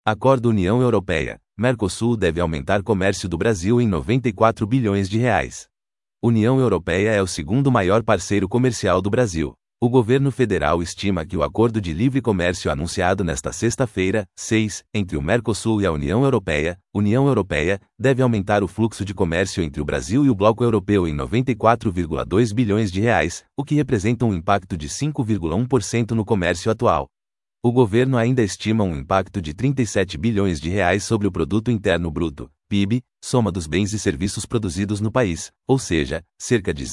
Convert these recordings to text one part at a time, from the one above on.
Acordo União Europeia-Mercosul deve aumentar comércio do Brasil em 94 bilhões de reais. União Europeia é o segundo maior parceiro comercial do Brasil. O governo federal estima que o acordo de livre comércio anunciado nesta sexta-feira, 6, entre o Mercosul e a União Europeia, deve aumentar o fluxo de comércio entre o Brasil e o bloco europeu em 94,2 bilhões de reais, o que representa um impacto de 5,1% no comércio atual. O governo ainda estima um impacto de 37 bilhões de reais sobre o Produto Interno Bruto, PIB, soma dos bens e serviços produzidos no país, ou seja, cerca de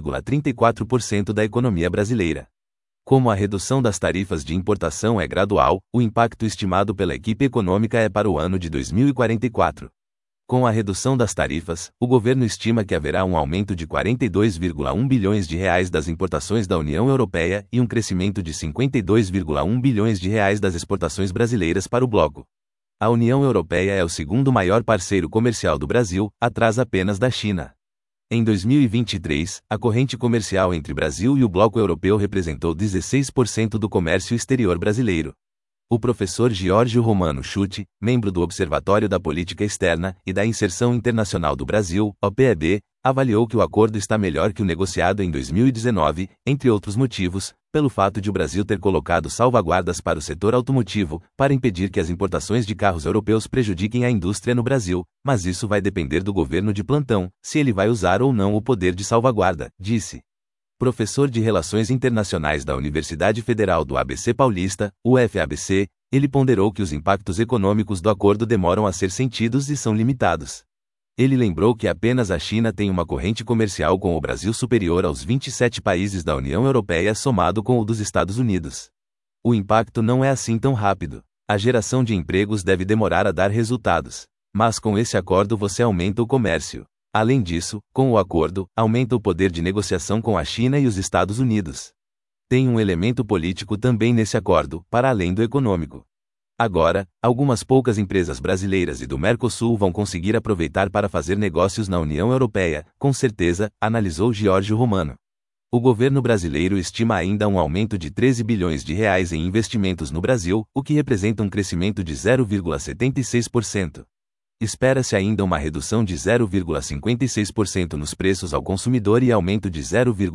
0,34% da economia brasileira. Como a redução das tarifas de importação é gradual, o impacto estimado pela equipe econômica é para o ano de 2044. Com a redução das tarifas, o governo estima que haverá um aumento de 42,1 bilhões de reais das importações da União Europeia e um crescimento de 52,1 bilhões de reais das exportações brasileiras para o bloco. A União Europeia é o segundo maior parceiro comercial do Brasil, atrás apenas da China. Em 2023, a corrente comercial entre Brasil e o bloco europeu representou 16% do comércio exterior brasileiro. O professor Giorgio Romano Schutti, membro do Observatório da Política Externa e da Inserção Internacional do Brasil, OPEB, avaliou que o acordo está melhor que o negociado em 2019, entre outros motivos, pelo fato de o Brasil ter colocado salvaguardas para o setor automotivo, para impedir que as importações de carros europeus prejudiquem a indústria no Brasil, mas isso vai depender do governo de plantão, se ele vai usar ou não o poder de salvaguarda, disse. Professor de Relações Internacionais da Universidade Federal do ABC Paulista, UFABC, ele ponderou que os impactos econômicos do acordo demoram a ser sentidos e são limitados. Ele lembrou que apenas a China tem uma corrente comercial com o Brasil superior aos 27 países da União Europeia somado com o dos Estados Unidos. O impacto não é assim tão rápido. A geração de empregos deve demorar a dar resultados. Mas com esse acordo você aumenta o comércio. Além disso, com o acordo, aumenta o poder de negociação com a China e os Estados Unidos. Tem um elemento político também nesse acordo, para além do econômico. Agora, algumas poucas empresas brasileiras e do Mercosul vão conseguir aproveitar para fazer negócios na União Europeia, com certeza, analisou Giorgio Romano. O governo brasileiro estima ainda um aumento de 13 bilhões de reais em investimentos no Brasil, o que representa um crescimento de 0,76%. Espera-se ainda uma redução de 0,56% nos preços ao consumidor e aumento de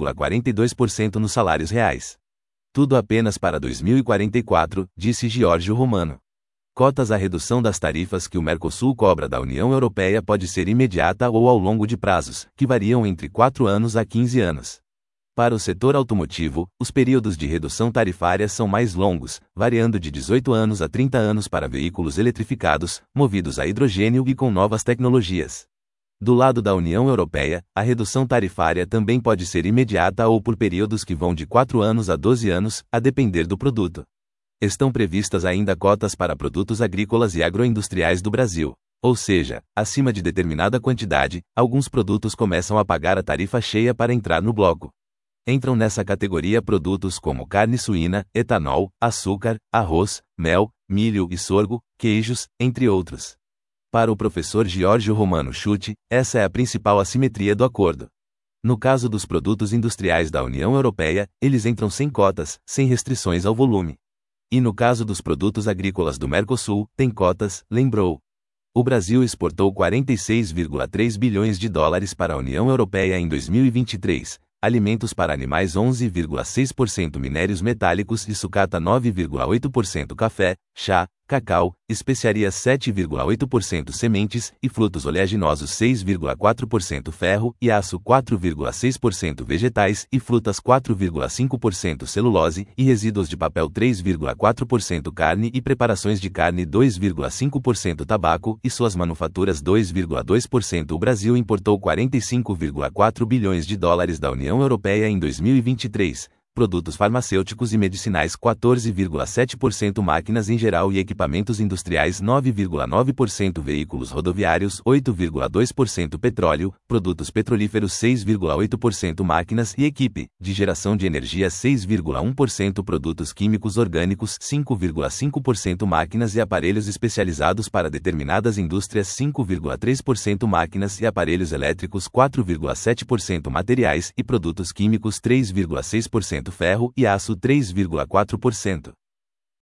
0,42% nos salários reais. Tudo apenas para 2044, disse Giorgio Romano. Cotas. A redução das tarifas que o Mercosul cobra da União Europeia pode ser imediata ou ao longo de prazos, que variam entre 4 anos a 15 anos. Para o setor automotivo, os períodos de redução tarifária são mais longos, variando de 18 anos a 30 anos para veículos eletrificados, movidos a hidrogênio e com novas tecnologias. Do lado da União Europeia, a redução tarifária também pode ser imediata ou por períodos que vão de 4 anos a 12 anos, a depender do produto. Estão previstas ainda cotas para produtos agrícolas e agroindustriais do Brasil. Ou seja, acima de determinada quantidade, alguns produtos começam a pagar a tarifa cheia para entrar no bloco. Entram nessa categoria produtos como carne suína, etanol, açúcar, arroz, mel, milho e sorgo, queijos, entre outros. Para o professor Giorgio Romano Schutti, essa é a principal assimetria do acordo. No caso dos produtos industriais da União Europeia, eles entram sem cotas, sem restrições ao volume. E no caso dos produtos agrícolas do Mercosul, tem cotas, lembrou. O Brasil exportou 46,3 bilhões de dólares para a União Europeia em 2023. Alimentos para animais 11,6%, minérios metálicos e sucata 9,8%, café, chá, cacau, especiarias 7,8%, sementes e frutos oleaginosos 6,4%, ferro e aço 4,6%, vegetais e frutas 4,5%, celulose e resíduos de papel 3,4%, carne e preparações de carne 2,5%, tabaco e suas manufaturas 2,2%. O Brasil importou 45,4 bilhões de dólares da União Europeia em 2023. Produtos farmacêuticos e medicinais 14,7%, máquinas em geral e equipamentos industriais 9,9%, veículos rodoviários 8,2%, petróleo, produtos petrolíferos 6,8%, máquinas e equipe de geração de energia 6,1%, produtos químicos orgânicos 5,5%, máquinas e aparelhos especializados para determinadas indústrias 5,3%, máquinas e aparelhos elétricos 4,7%, materiais e produtos químicos 3,6%, ferro e aço 3,4%.